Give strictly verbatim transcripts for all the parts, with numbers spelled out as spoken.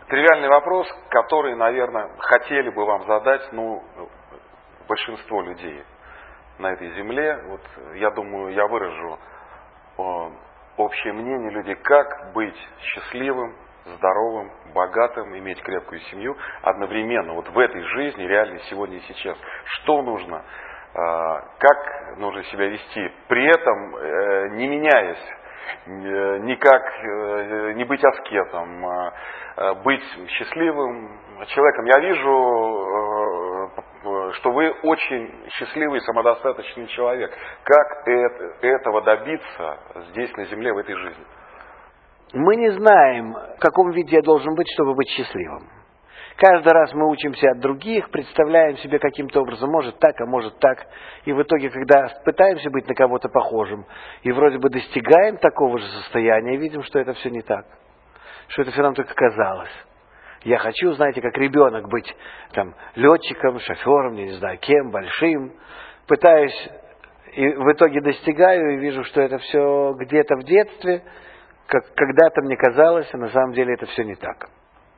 Тривиальный вопрос, который, наверное, хотели бы вам задать, ну, большинство людей на этой земле. Вот, я думаю, я выражу э, общее мнение людей, как быть счастливым, здоровым, богатым, иметь крепкую семью одновременно, вот в этой жизни, реально сегодня и сейчас. Что нужно, э, как нужно себя вести, при этом э, не меняясь, э, никак э, не быть аскетом, э, быть счастливым человеком. Я вижу, что вы очень счастливый и самодостаточный человек. Как это, этого добиться здесь, на земле, в этой жизни? Мы не знаем, в каком виде я должен быть, чтобы быть счастливым. Каждый раз мы учимся от других, представляем себе каким-то образом, может так, а может так. И в итоге, когда пытаемся быть на кого-то похожим, и вроде бы достигаем такого же состояния, видим, что это все не так. Что это все нам только казалось. Я хочу, знаете, как ребенок быть там летчиком, шофером, не знаю кем, большим. Пытаюсь, и в итоге достигаю, и вижу, что это все где-то в детстве, как когда-то мне казалось, а на самом деле это все не так.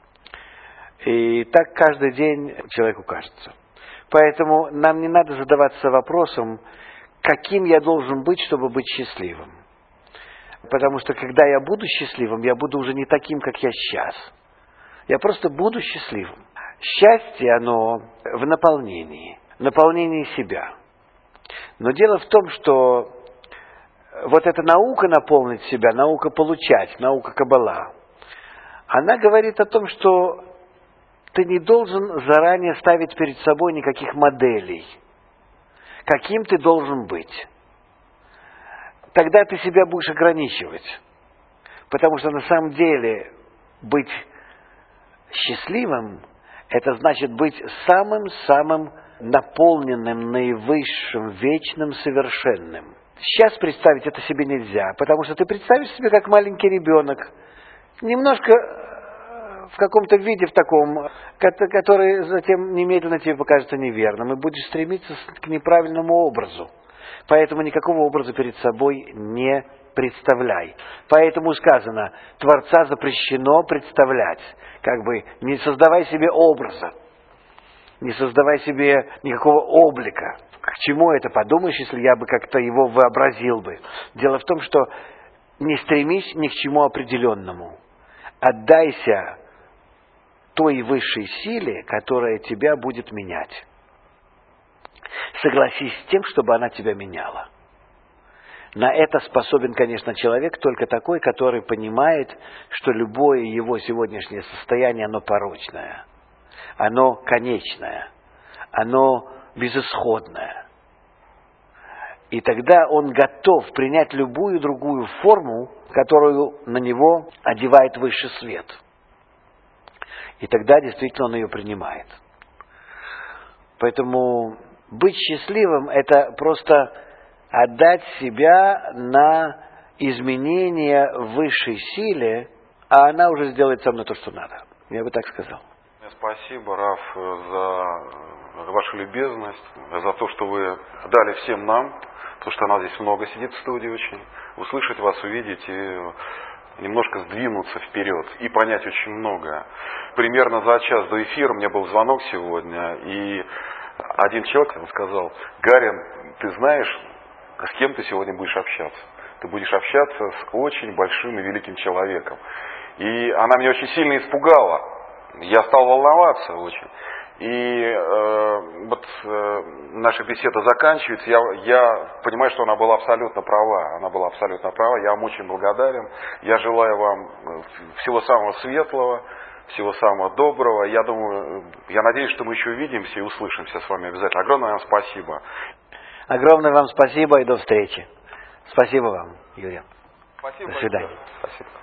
И так каждый день человеку кажется. Поэтому нам не надо задаваться вопросом, каким я должен быть, чтобы быть счастливым. Потому что когда я буду счастливым, я буду уже не таким, как я сейчас. Я просто буду счастливым. Счастье, оно в наполнении, наполнении себя. Но дело в том, что вот эта наука наполнить себя, наука получать, наука Каббала, она говорит о том, что ты не должен заранее ставить перед собой никаких моделей, каким ты должен быть. Тогда ты себя будешь ограничивать. Потому что на самом деле быть счастливым, это значит быть самым-самым наполненным, наивысшим, вечным, совершенным. Сейчас представить это себе нельзя, потому что ты представишь себе как маленький ребенок, немножко в каком-то виде в таком, который затем немедленно тебе покажется неверным, и будешь стремиться к неправильному образу. Поэтому никакого образа перед собой не представляй. Поэтому сказано, Творца запрещено представлять. Как бы не создавай себе образа, не создавай себе никакого облика. К чему это подумаешь, если я бы как-то его вообразил бы? Дело в том, что не стремись ни к чему определенному. Отдайся той высшей силе, которая тебя будет менять. Согласись с тем, чтобы она тебя меняла. На это способен, конечно, человек только такой, который понимает, что любое его сегодняшнее состояние, оно порочное, оно конечное, оно безысходное. И тогда он готов принять любую другую форму, которую на него одевает высший свет. И тогда действительно он ее принимает. Поэтому быть счастливым – это просто отдать себя на изменение высшей силе, а она уже сделает со мной то, что надо. Я бы так сказал. Спасибо, Раф, за вашу любезность, за то, что вы дали всем нам, потому что нас здесь много сидит в студии очень, услышать вас, увидеть и немножко сдвинуться вперед и понять очень многое. Примерно за час до эфира у меня был звонок сегодня, и один человек сказал: Гарин, ты знаешь, с кем ты сегодня будешь общаться? Ты будешь общаться с очень большим и великим человеком. И она меня очень сильно испугала. Я стал волноваться очень. И э, вот э, наша беседа заканчивается. Я, я понимаю, что она была абсолютно права. Она была абсолютно права. Я вам очень благодарен. Я желаю вам всего самого светлого, всего самого доброго. Я думаю, я надеюсь, что мы еще увидимся и услышимся с вами обязательно. Огромное вам спасибо. Огромное вам спасибо и до встречи. Спасибо вам, Юрий. Спасибо. До свидания. Спасибо.